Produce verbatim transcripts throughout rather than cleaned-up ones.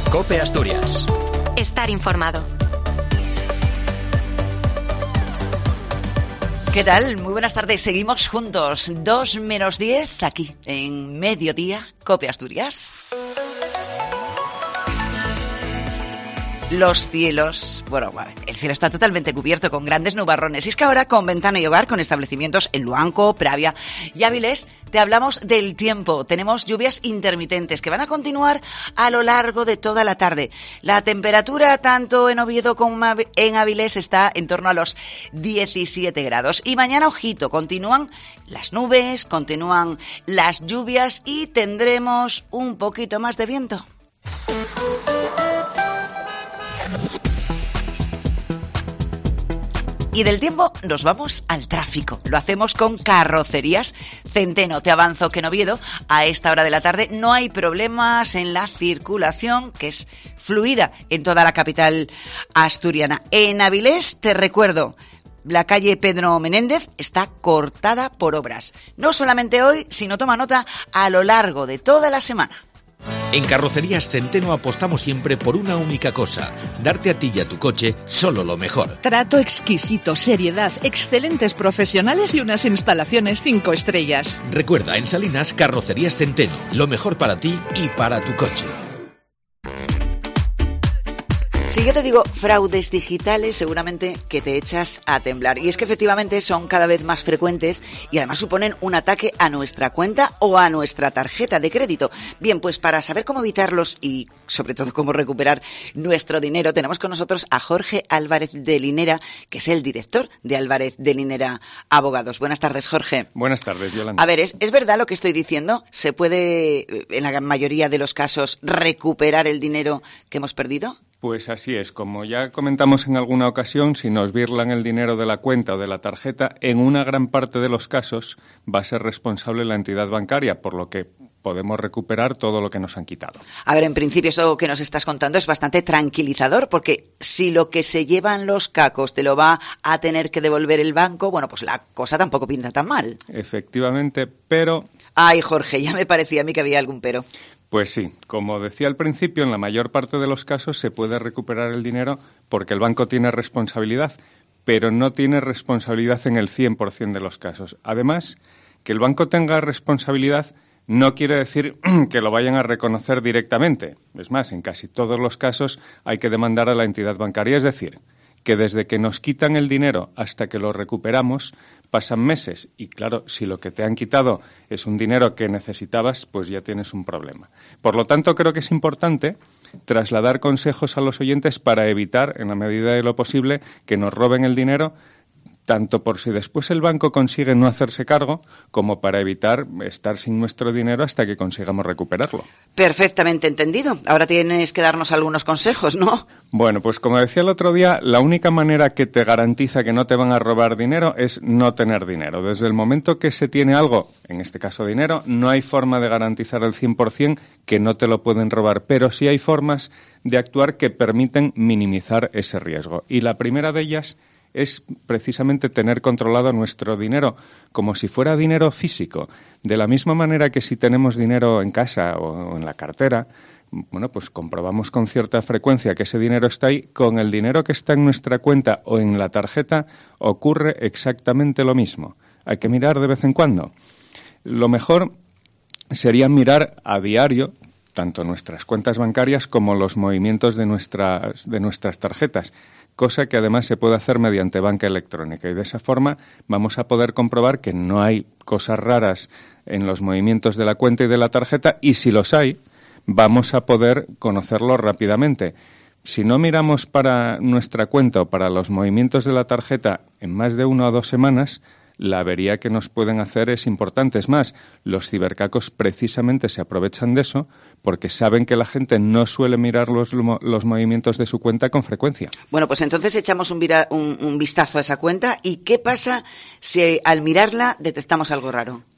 COPE Asturias. Estar informado. ¿Qué tal? Muy buenas tardes. Seguimos juntos. dos menos diez aquí en Mediodía, COPE Asturias. Los cielos, bueno, el cielo está totalmente cubierto con grandes nubarrones. Y es que ahora con Ventana y Hogar, con establecimientos en Luanco, Pravia y Avilés, te hablamos del tiempo. Tenemos lluvias intermitentes que van a continuar a lo largo de toda la tarde. La temperatura tanto en Oviedo como en Avilés está en torno a los diecisiete grados. Y mañana, ojito, continúan las nubes, continúan las lluvias y tendremos un poquito más de viento. Y del tiempo nos vamos al tráfico. Lo hacemos con Carrocerías Centeno. Te avanzo que en Oviedo, a esta hora de la tarde, no hay problemas en la circulación, que es fluida en toda la capital asturiana. En Avilés, te recuerdo, la calle Pedro Menéndez está cortada por obras. No solamente hoy, sino toma nota a lo largo de toda la semana. En Carrocerías Centeno apostamos siempre por una única cosa: darte a ti y a tu coche solo lo mejor. Trato exquisito, seriedad, excelentes profesionales y unas instalaciones cinco estrellas. Recuerda, en Salinas, Carrocerías Centeno, lo mejor para ti y para tu coche. Si yo te digo fraudes digitales, seguramente que te echas a temblar. Y es que efectivamente son cada vez más frecuentes y además suponen un ataque a nuestra cuenta o a nuestra tarjeta de crédito. Bien, pues para saber cómo evitarlos y sobre todo cómo recuperar nuestro dinero, tenemos con nosotros a Jorge Álvarez de Linera, que es el director de Álvarez de Linera Abogados. Buenas tardes, Jorge. Buenas tardes, Yolanda. A ver, ¿es, ¿es verdad lo que estoy diciendo? ¿Se puede, en la mayoría de los casos, recuperar el dinero que hemos perdido? Pues así es, como ya comentamos en alguna ocasión, si nos virlan el dinero de la cuenta o de la tarjeta, en una gran parte de los casos va a ser responsable la entidad bancaria, por lo que podemos recuperar todo lo que nos han quitado. A ver, en principio eso que nos estás contando es bastante tranquilizador, porque si lo que se llevan los cacos te lo va a tener que devolver el banco, bueno, pues la cosa tampoco pinta tan mal. Efectivamente, pero... Ay, Jorge, ya me parecía a mí que había algún pero. Pues sí, como decía al principio, en la mayor parte de los casos se puede recuperar el dinero porque el banco tiene responsabilidad, pero no tiene responsabilidad en el cien por ciento de los casos. Además, que el banco tenga responsabilidad no quiere decir que lo vayan a reconocer directamente. Es más, en casi todos los casos hay que demandar a la entidad bancaria, es decir, que desde que nos quitan el dinero hasta que lo recuperamos pasan meses y, claro, si lo que te han quitado es un dinero que necesitabas, pues ya tienes un problema. Por lo tanto, creo que es importante trasladar consejos a los oyentes para evitar, en la medida de lo posible, que nos roben el dinero, tanto por si después el banco consigue no hacerse cargo, como para evitar estar sin nuestro dinero hasta que consigamos recuperarlo. Perfectamente entendido. Ahora tienes que darnos algunos consejos, ¿no? Bueno, pues como decía el otro día, la única manera que te garantiza que no te van a robar dinero es no tener dinero. Desde el momento que se tiene algo, en este caso dinero, no hay forma de garantizar al cien por ciento que no te lo pueden robar, pero sí hay formas de actuar que permiten minimizar ese riesgo. Y la primera de ellas es precisamente tener controlado nuestro dinero como si fuera dinero físico. De la misma manera que si tenemos dinero en casa o en la cartera, bueno, pues comprobamos con cierta frecuencia que ese dinero está ahí. Con el dinero que está en nuestra cuenta o en la tarjeta ocurre exactamente lo mismo. Hay que mirar de vez en cuando. Lo mejor sería mirar a diario tanto nuestras cuentas bancarias como los movimientos de nuestras, de nuestras tarjetas, cosa que además se puede hacer mediante banca electrónica, y de esa forma vamos a poder comprobar que no hay cosas raras en los movimientos de la cuenta y de la tarjeta, y si los hay, vamos a poder conocerlo rápidamente. Si no miramos para nuestra cuenta o para los movimientos de la tarjeta en más de una o dos semanas, la avería que nos pueden hacer es importante. Es más, los cibercacos precisamente se aprovechan de eso porque saben que la gente no suele mirar los, los movimientos de su cuenta con frecuencia. Bueno, pues entonces echamos un, vira, un, un vistazo a esa cuenta. ¿Y qué pasa si al mirarla detectamos algo raro?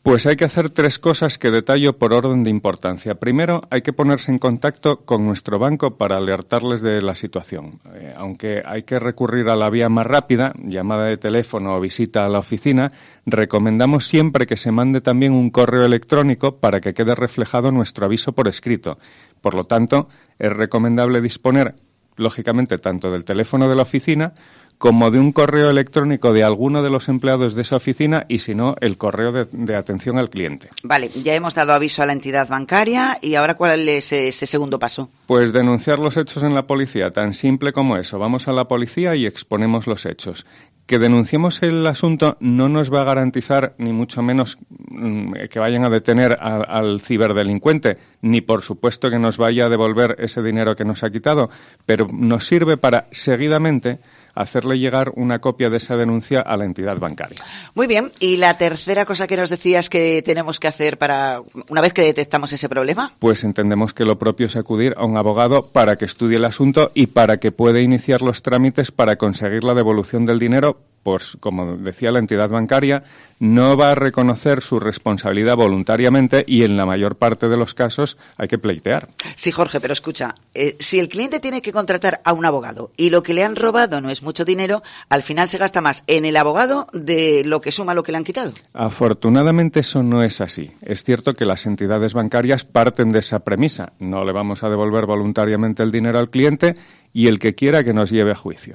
Pues hay que hacer tres cosas que detallo por orden de importancia. Primero, hay que ponerse en contacto con nuestro banco para alertarles de la situación. Eh, aunque hay que recurrir a la vía más rápida, llamada de teléfono o visita a la oficina, recomendamos siempre que se mande también un correo electrónico para que quede reflejado nuestro aviso por escrito. Por lo tanto, es recomendable disponer, lógicamente, tanto del teléfono de la oficina como de un correo electrónico de alguno de los empleados de esa oficina y, si no, el correo de, de atención al cliente. Vale, ya hemos dado aviso a la entidad bancaria y ahora ¿cuál es ese segundo paso? Pues denunciar los hechos en la policía, tan simple como eso. Vamos a la policía y exponemos los hechos. Que denunciemos el asunto no nos va a garantizar, ni mucho menos mmm, que vayan a detener a, al ciberdelincuente, ni por supuesto que nos vaya a devolver ese dinero que nos ha quitado, pero nos sirve para, seguidamente, hacerle llegar una copia de esa denuncia a la entidad bancaria. Muy bien, y la tercera cosa que nos decías que tenemos que hacer para, una vez que detectamos ese problema. Pues entendemos que lo propio es acudir a un abogado para que estudie el asunto y para que pueda iniciar los trámites para conseguir la devolución del dinero. Pues, como decía la entidad bancaria, no va a reconocer su responsabilidad voluntariamente y en la mayor parte de los casos hay que pleitear. Sí, Jorge, pero escucha, eh, si el cliente tiene que contratar a un abogado y lo que le han robado no es mucho dinero, al final se gasta más en el abogado de lo que suma lo que le han quitado. Afortunadamente eso no es así. Es cierto que las entidades bancarias parten de esa premisa. No le vamos a devolver voluntariamente el dinero al cliente y el que quiera que nos lleve a juicio.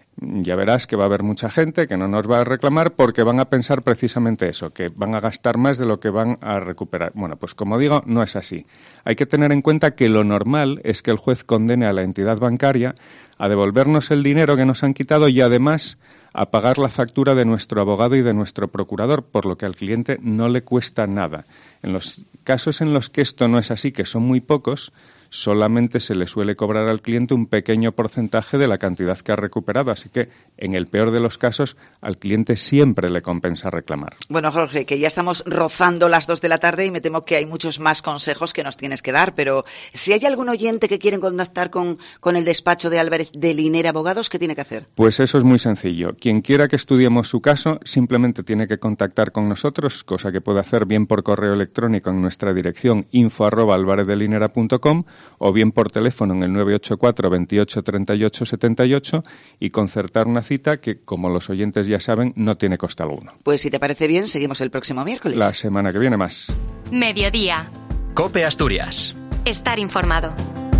Ya verás que va a haber mucha gente que no nos va a reclamar porque van a pensar precisamente eso, que van a gastar más de lo que van a recuperar. Bueno, pues como digo, no es así. Hay que tener en cuenta que lo normal es que el juez condene a la entidad bancaria a devolvernos el dinero que nos han quitado y además a pagar la factura de nuestro abogado y de nuestro procurador, por lo que al cliente no le cuesta nada. En los casos en los que esto no es así, que son muy pocos, solamente se le suele cobrar al cliente un pequeño porcentaje de la cantidad que ha recuperado. Así que, en el peor de los casos, al cliente siempre le compensa reclamar. Bueno, Jorge, que ya estamos rozando las dos de la tarde y me temo que hay muchos más consejos que nos tienes que dar, pero si hay algún oyente que quiere contactar con, con el despacho de Álvarez de Liner Abogados, ¿qué tiene que hacer? Pues eso es muy sencillo. Quien quiera que estudiemos su caso, simplemente tiene que contactar con nosotros, cosa que puede hacer bien por correo electrónico en nuestra dirección info arroba alvarezdelinera punto com o bien por teléfono en el nueve ocho cuatro, veintiocho, treinta y ocho, setenta y ocho y concertar una cita que, como los oyentes ya saben, no tiene coste alguno. Pues si te parece bien, seguimos el próximo miércoles. La semana que viene más. Mediodía. COPE Asturias. Estar informado.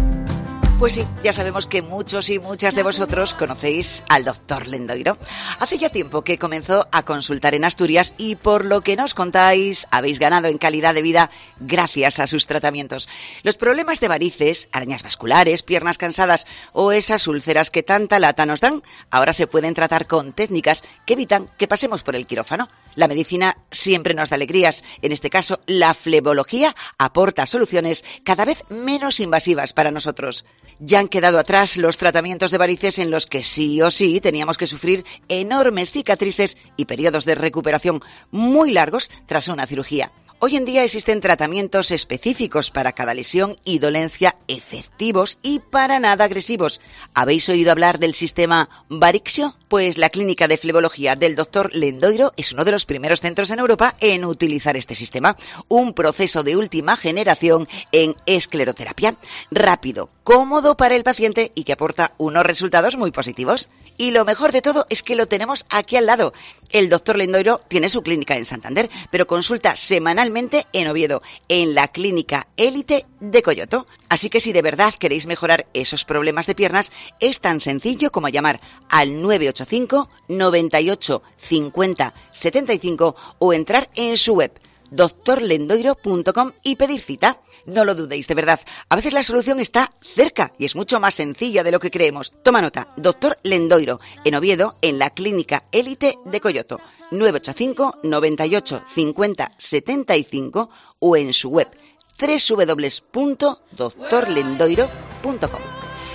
Pues sí, ya sabemos que muchos y muchas de vosotros conocéis al doctor Lendoiro. Hace ya tiempo que comenzó a consultar en Asturias y por lo que nos contáis, habéis ganado en calidad de vida gracias a sus tratamientos. Los problemas de varices, arañas vasculares, piernas cansadas o esas úlceras que tanta lata nos dan, ahora se pueden tratar con técnicas que evitan que pasemos por el quirófano. La medicina siempre nos da alegrías. En este caso, la flebología aporta soluciones cada vez menos invasivas para nosotros. Ya han quedado atrás los tratamientos de varices en los que sí o sí teníamos que sufrir enormes cicatrices y periodos de recuperación muy largos tras una cirugía. Hoy en día existen tratamientos específicos para cada lesión y dolencia efectivos y para nada agresivos. ¿Habéis oído hablar del sistema Varixio? Pues la clínica de flebología del doctor Lendoiro es uno de los primeros centros en Europa en utilizar este sistema. Un proceso de última generación en escleroterapia. Rápido, cómodo para el paciente y que aporta unos resultados muy positivos. Y lo mejor de todo es que lo tenemos aquí al lado. El doctor Lendoiro tiene su clínica en Santander, pero consulta semanalmente en Oviedo, en la clínica Élite de Coyoto. Así que si de verdad queréis mejorar esos problemas de piernas, es tan sencillo como llamar al nueve ocho cinco, noventa y ocho, cincuenta, setenta y cinco o entrar en su web doctor lendoiro punto com y pedir cita. No lo dudéis, de verdad. A veces la solución está cerca y es mucho más sencilla de lo que creemos. Toma nota, doctor Lendoiro, en Oviedo, en la clínica Élite de Coyoto, nueve ocho cinco, noventa y ocho, cincuenta, setenta y cinco o en su web doble u doble u doble u punto doctor lendoiro punto com.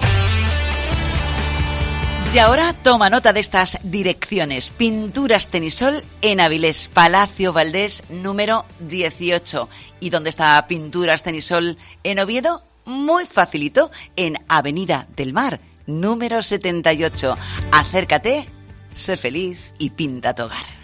Y ahora toma nota de estas direcciones. Pinturas Tenisol en Avilés, Palacio Valdés número dieciocho. ¿Y dónde está Pinturas Tenisol en Oviedo? Muy facilito, en Avenida del Mar número setenta y ocho. Acércate, sé feliz y pinta tu hogar.